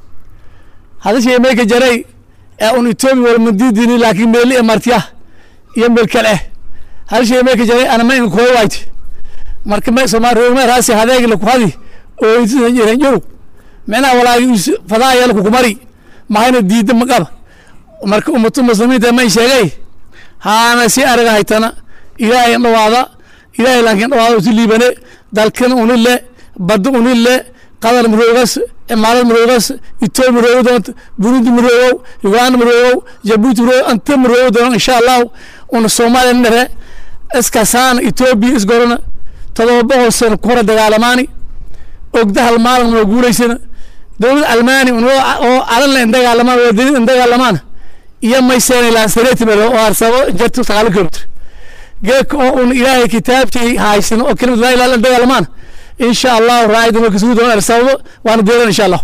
hada shay meeka jaray un Ethiopia wal madidini laakiin meel martiya iyo meel kale hal shay meeka jaray ana ma in kooy waayt marka ma Soomaaliya ma raasi hadeeg la ku hadi oo inta jireen jiro meena walaay fadaay la ku mari mahayna diida ma qaba marka ummadda muslimiinta ma sheegay haana si araga haytana ilaahay dhawaada ilaahay laakiin dhawaada si liibane dalkan unille badu unille qadar maroogas imaarad maroogas Ethiopia maroodo Burundi maroodo Uganda maroodo Jabuuti maroodo anta maroodo insha Allah una Soomaaliya nare iska saan Ethiopia isgorona todoba sano kora dagaalamaani ogdaal maalin oo guuleysana dawlad Almaani oo alan la dagaalamaan wadada dagaalamaan iyo may seenay la sareet maro oo arsabo jirto 9 kilomitir geek oo ilaahay kitaabtii haysan oo kelmad la ilaahay dagaalamaan insha Allah raayiduna kasoo doon arsabo waan deeran insha Allah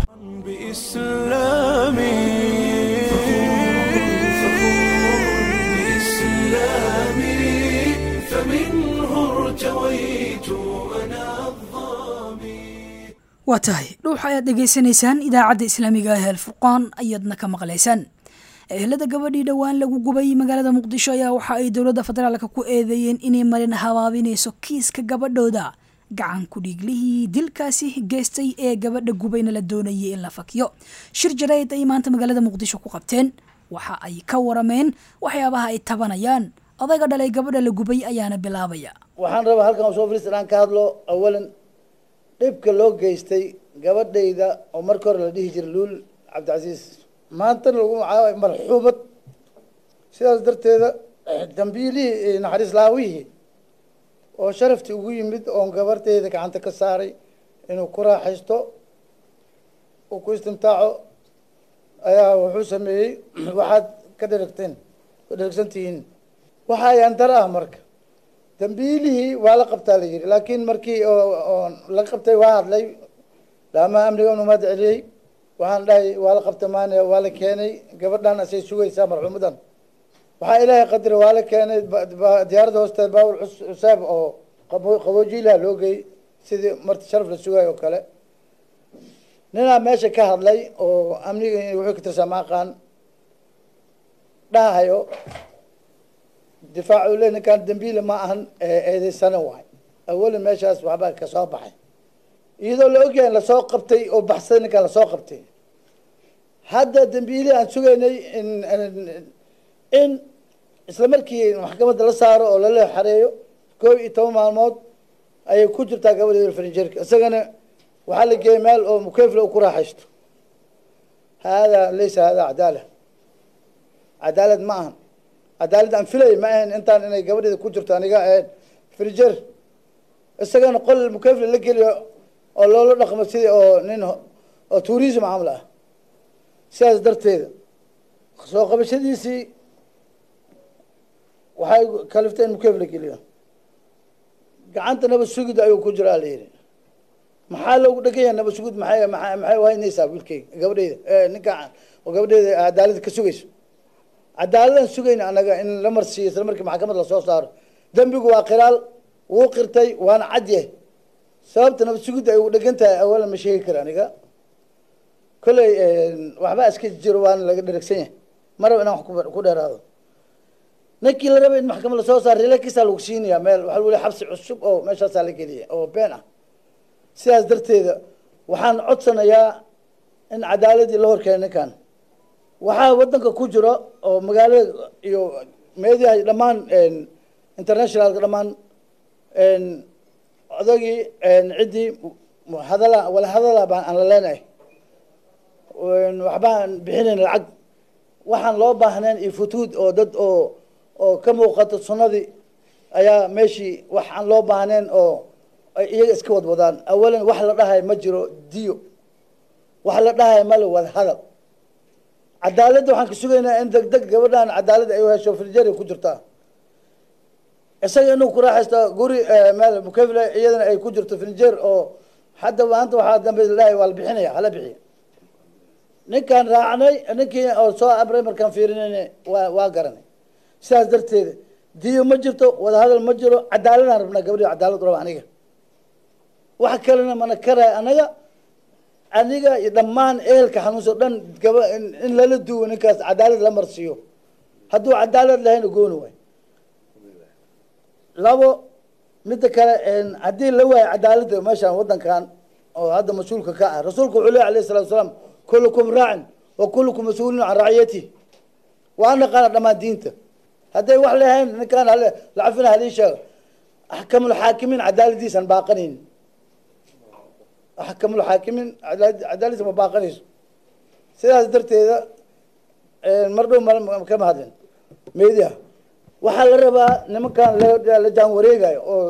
waa tahay dhuuxa ayaad dhegaysanaysaan idaacadda islaamiga ah Al-Furqaan ayaadna ka maqlaysaan ehelada gabadhii dhawaan lagu gubay magaalada Muqdisho ayaa waxa ay dowladda federaalka ku eedeeyeen inay marin habaabinayso kiiska gabadhooda gacan ku dhiiglihii dilkaasi geystay ee gabadha gubayna la doonayay in la fakiyo shir jarayd ay maanta magaalada Muqdisho ku qabteen waxa ay ka warameen waxyaabaha ay tabanayaan odayga dhalay gabadha la gubay ayaana bilaabaya waxaan rabaa halkan soo fariistaan ka hadlo awalan dhibka loo geystay gabadhayda oo marka hore la dhihi jiray luul cabdicasiis maantana lagu magacaabay marxuumad sidaas darteeda dambiilihii naxariis laawihii oo sharaftii ugu yimid oon gabardhayda gacanta ka saaray inuu ku raaxaysto uu ku istimtaaco ayaa wuxuu sameeyey waxaad ka dheragsan tihiin waxaa yandar ah marka dambiilihii waa la qabtaa la yidhi laakiin markii oo la qabtay waa hadlay laamaa amniga unu mahad celiyey waxaan dhahay waa la qabta maane waa la keenay gabadhan asay sugaysaa marxuumadan waxaa ilaahay qadira waa la keenay diyaaradda hoosteed baawul cusaab oo qaboojiilaha loo geey sidii marti sharaf la sugayo oo kale ninaa meesha ka hadlay oo amniga wuxuu ka tirsaa ma aqaan dhahayo difaacu le ninkaan dambiile ma ahan eedeysana waay awalan meeshaas waxbaa ka soo baxay iyadoo la ogyahay lasoo qabtay oo baxsaday ninkaan lasoo qabtay hadda dambiile aan sugaynay in isla markii maxkamadda la saaro oo lala xareeyo 11 maalmood ayay ku jirtaa gabadheeda farinjeerka isagana waxaa la geeyay meel oo mukayfla uu ku raaxaysto hada laysa hada cadaalad ma ahan cadaalad aan filay ma ahan intaan inay gabadheeda ku jirto aniga farinjeer isagana qol mukayfla la geliyo oo loola dhaqmo sidii oo nin oo tourism camal ah sidaas darteeda soo qabashadiisii waxay kaliftay in mukayf la geliyo gacanta nabad sugid ayuu ku jiraa la yidhi maxaa loogu dhegan yahay nabad sugid maxay wahaynaysaa wiilkayga gabadheyda ninka oo gabadheeda cadaalada ka sugayso cadaaladaan sugayna anaga in la marsiiyo isla markii maxkamad lasoo saaro dembigu waa qiraal wuu qirtay waana cadye sababta nabad sugidda ay ugu dhegan tahay awalan ma sheegi kara aniga kolley waxbaa iska jiro waana laga dheragsan yahay maraba inaan wax ku dheeraado ninkii la rabay in maxkamad lasoo saaro relakiisaa lagu siinayaa meel waxaa lagu leeyahay xabsi cusub oo meeshaasaa la geliyay oo been ah sidaas darteeda waxaan codsanayaa in cadaaladii la horkeena ninkan waxaa wadanka ku jiro oo magaalada iyo meediyaha dhammaan internationalka dhammaan odagii ciddii wala hadala baan aan la leenahay waxbaan bixinayn lacag waxaan loo baahnayn iyo futuud oo dad oo ka muuqato sunnadii ayaa meeshii wax aan loo baahnayn oo ay iyaga iska wadwadaan awalan wax la dhahay ma jiro diyo wax la dhahay male wada hadal cadaaladda waxaan ka sugaynaa in degdeg gabadhan cadaalad ay hesho filjari ku jirtaa isaga inuu ku raaxaysto guri meel mukayfle iyadana ay ku jirto filinjeer oo hadda maanta waxaa dambe ladahay waa la bixinaya hala bixiya ninkaan raacnay ninkii oo soo abray markaan fiirinayna waa garanay sidaas darteeda diyo ma jirto wada hadal ma jiro cadaaladaan rabnaa gabadhi cadaalad raba aniga wax kalena mana karay aniga iyo dhammaan ehelka xanuunso dhan in lala duwo ninkaas cadaalad la marsiiyo hadduu cadaalad lahayna gooni waay labo midda kale haddii la waayo cadaaladda meeshaan wadankan oo hadda mas-uulka ka ah rasuulku wuxuu leeyahy alayhi salatu wasalaam kullukum raacin wa kullukum mas-uulun can raciyatihi waa naqaana dhammaan diinta hadday wax lahayn ninkaan lacafina halii sheego axkamulxaakimiin cadaaladiisan baaqanaynin axkamulxaakimiin cadaaladiisa ma baaqanayso sidaas darteeda mar dhow kama hadlin meediya waxaa la rabaa nimankan la jaan wareegayo oo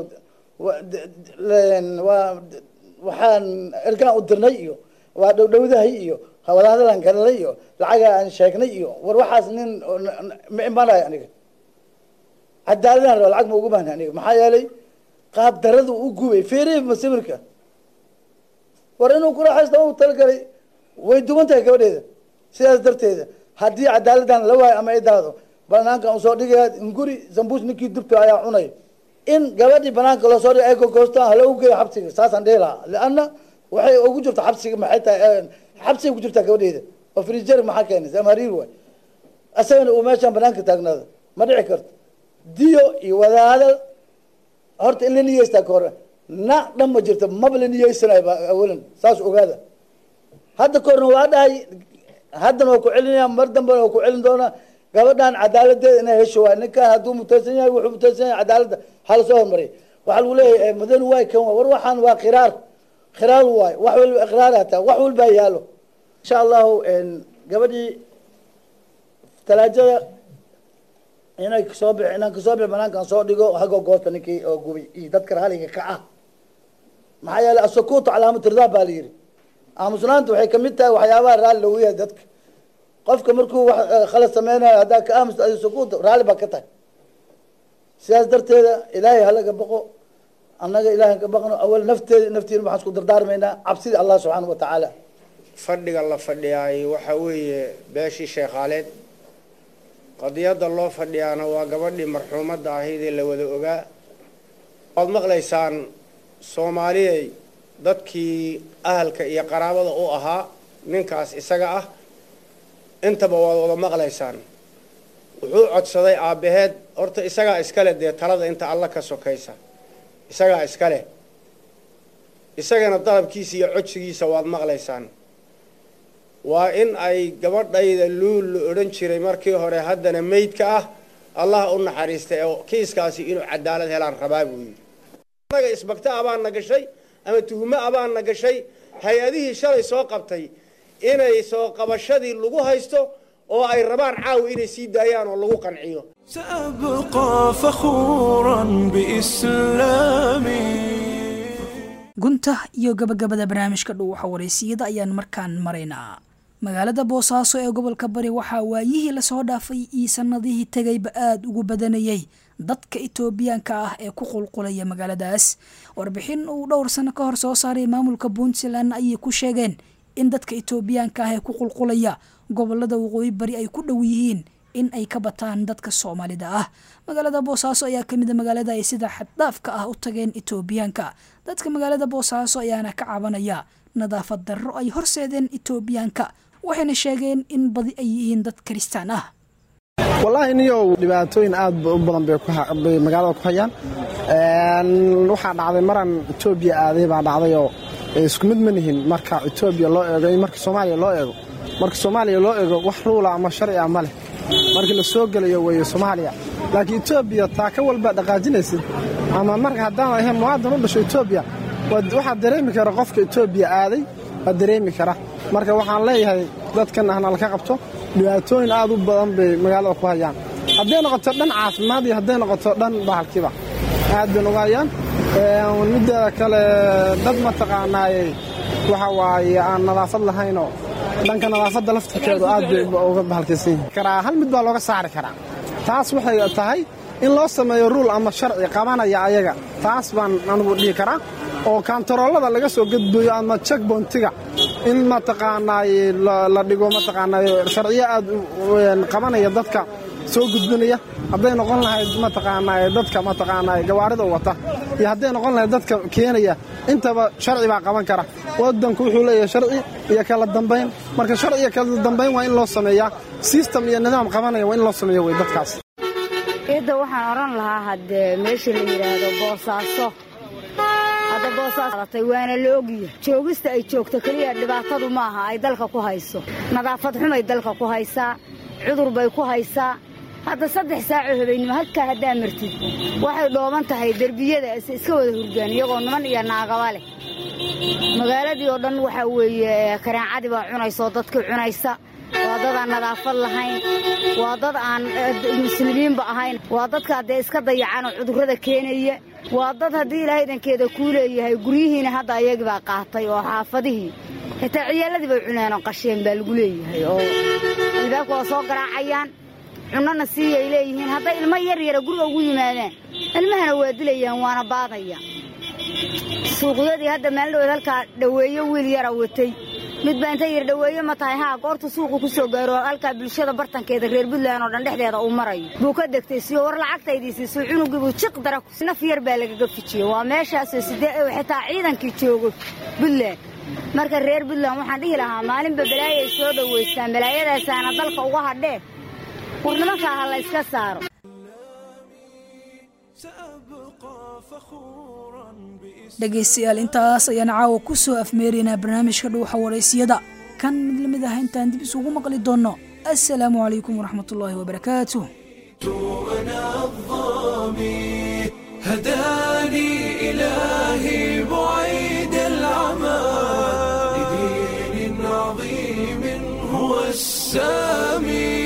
waxaan ergaan u dirnay iyo waa dhowdhowdahay iyo wada hadalaan galalay iyo lacaga aan sheegnay iyo war waxaas nin ma imanayo aniga cadaaladaan raba lacag ma ugu baahna aniga maxaa yeelay qaab daradu u gubay feerey masawirka war inuu ku raaxaysto u talagalay way duwan tahay gabadheeda sidaas darteeda haddii cadaaladdan la waayo ama ay daado banaanka un soo dhigaya guri zambuus ninkii dubta ayaa cunay in gabadhii banaanka loo soo dhiga ay gogoosto halagu geeyo xabsiga saasaan dhihi lahaa lianna waxay ugu jirta xabsiga maxay tahay xabsigay ku jirtaa gabadheeda oo frijer maxaa keenay samariir waay asagana uu meeshaan banaanka taagnaado ma dhici karto diyo iyo wadaadal horta in la niyeystaa ka hore na dhan ma jirto maba la niyeysanayo awalan saas ogaada hadda ka horna waa dhahay haddana waa ku celinaya mar dambena waa ku celin doonaa gabadhan cadaaladeeda inay hesho waay ninkaan hadduu mutaysan yahay wuxuu mutaysan yahay cadaaladda hala soo hormariya waxaa lagu leeyahay madani waay kan war waxaan waa qiraar khiraal waayo wax walba iqraarata wax walba yaalo insha allahu gabadhii talaajada inaan kasoo bixi banaankaan soo dhigo hago goobta ninkii oo gubay iyo dadka raaliga ka ah maxaa yeelay asukuutu calaamatu ridaa baa la yidhi aamusnaanta waxay kamid tahay waxyaabaha raalli lagu yahay dadka qofka markuu wax khalad sameynayo haddaa ka aamusta adi sukuuta raalli baa ka tahay sidaas darteeda ilaahay halaga baqo annaga ilaahay ka baqno awal naftiina waxaan isku dardaarmaynaa cabsida allah subxaana wa tacaala fadhiga la fadhiyaay waxa weeye beeshii sheekhaaleed qadiyadda loo fadhiyaana waa gabadhii marxuumadda ahayd ee la wada ogaa waad maqlaysaan soomaaliyey dadkii ahalka iyo qaraabada u ahaa ninkaas isaga ah intaba waad wada maqlaysaan wuxuu codsaday aabbaheed horta isagaa iskale dee talada inta alla ka sokaysa isagaa iskale isagana dalabkiisa iyo codsigiisa waad maqlaysaan waa in ay gabadhayda luul la odhan jiray markii hore haddana meydka ah allah u naxariistay oo kiiskaasi inuu cadaalad helaan rabaa buu yidhi anaga isbagta abaana gashay ama tuhumo abaana gashay hay-adihii shalay soo qabtay inay soo qabashadii lagu haysto oo ay rabaan caawi inay sii daayaan oo lagu qanciyo سأبقى فخورا بإسلامي gunta iyo gabagabada barnaamijka dhuuxa wareysiyada ayaan markaan maraynaa magaalada boosaaso ee gobolka bari waxaa waayihii lasoo dhaafay iyo sanadihii tegayba aada ugu badanayay dadka etoobiyaanka ah ee ku qulqulaya magaaladaas warbixin uu dhowr sano ka hor soo saaray maamulka puntland ayay ku sheegeen in dadka etoobiyaanka ah ee ku qulqulaya gobolada waqooyi bari ay ku dhow yihiin in ay ka bataan dadka soomaalida ah magaalada boosaaso ayaa kamid a magaalada ay sida xaddaafka ah u tageen etoobiyaanka dadka magaalada boosaaso ayaana ka cabanaya nadaafad darro ay horseedeen etoobiyaanka waxayna sheegeen in badi ay yihiin dad kristaan ah wallahi niyow dhibaatooyin aad u badan bay magaalada ku hayaan waxaa dhacday maran etoobiya aaday baa dhacdayoo isku mid ma nihin marka etoobiya loo eego iyo marka soomaaliya loo eego marka soomaaliya loo eego wax ruula ama sharci ah ma leh markii la soo gelayo weeye soomaaliya laakiin etoobiya taa ka walba dhaqaajinaysid ama marka haddaan ahayn muwaadin u dhasho etoobiya waxaad dareemi kara qofka etoobiya aaday waad dareemi kara marka waxaan leeyahay dadkan ahna laka qabto dhibaatooyin aad u badan bay magaalada ku hayaan hadday noqoto dhan caafimaad iyo hadday noqoto dhan bahalkiiba aad bay uga hayaan mideeda kale dad mataqaanaaye waxa waaye aan nadaafad lahaynoo dhanka nadaafadda laftirkeedu aad bay uga bahalkaysan yihiin hal mid baa looga saari karaa taas waxay tahay in loo sameeyo ruul ama sharci qabanaya ayaga taas baan anigu dhihi karaa oo kaantaroolada laga soo gudbayo ama checkpointiga in mataqaanaaye la dhigo mataqaanaaye sharciyo aad qabanaya dadka soo gudbinaya hadday noqon lahayd mataqaanaaye dadka mataqaanaaye gawaarida wata iyo hadday noqon lahayd dadka keenaya intaba sharci baa qaban kara wadanku wuxuu leeyahay sharci iyo kala dambayn marka sharci iyo kala dambayn waa in loo sameeyaa system iyo nidaam qabanaya waa in loo sameeyo way dadkaas cidda waxaan oran lahaa haddee meesha la yidhaahdo boosaaso hadda boosaaatay waana la ogyahay joogista ay joogto keliya dhibaatadu maaha ay dalka ku hayso nadaafad xumay dalka ku haysaa cudur bay ku haysaa hadda 3 saaco habeenimo halkaa haddaa martid waxay dhooban tahay derbiyada iska wada hurgaan iyagoo niman iyo naagaba leh magaaladii oo dhan waxaa weeye karaacadii baa cunayso dadka cunaysa waa dad aan nadaafad lahayn waa dad aan muslimiinba ahayn waa dadka haddee iska dayacan oo cudurrada keenaya waa dad haddii ilaahay dhankeeda kuu leeyahay guryihiina hadda ayagii baa qaatay oo xaafadihii xitaa ciyaaladii bay cuneen oo qasheen baa lagu leeyahay oo albaabka waa soo garaacayaan cunana siiyay leeyihiin hadday ilmo yar yara guriga ugu yimaadeen ilmahana waa dilayaan waana baadaya suuqyadii hadda maalin halkaa dhaweeyo wiil yara watay mid baa inta yar dhaweeyo ma tahay haa goorta suuqa ku soo gaaro halkaa bulshada bartankeeda reer Puntland oo dhan dhexdeeda uu marayo buu ka degtay si war lacagtaydii si cunugii buu jiq dara naf yar baa laga fijiyay waa meeshaas sidee xitaa ciidankii joogo Puntland marka reer Puntland waxaan dhihi lahaa maalinba balaayo ay soo dhaweystaan balaayadaasana dalka uga hadheen warnimanka la iska saaro dhegaystayaal intaas ayaan caawa ku soo afmeeraynaa barnaamijka dhuuxa wareysiyada kan mid lamid ah intaan dib isugu maqli doonno assalaamu calaykum waraxmatullaahi wabarakaatuh أنا الظامي هداني إلهي بعيد العمى السامي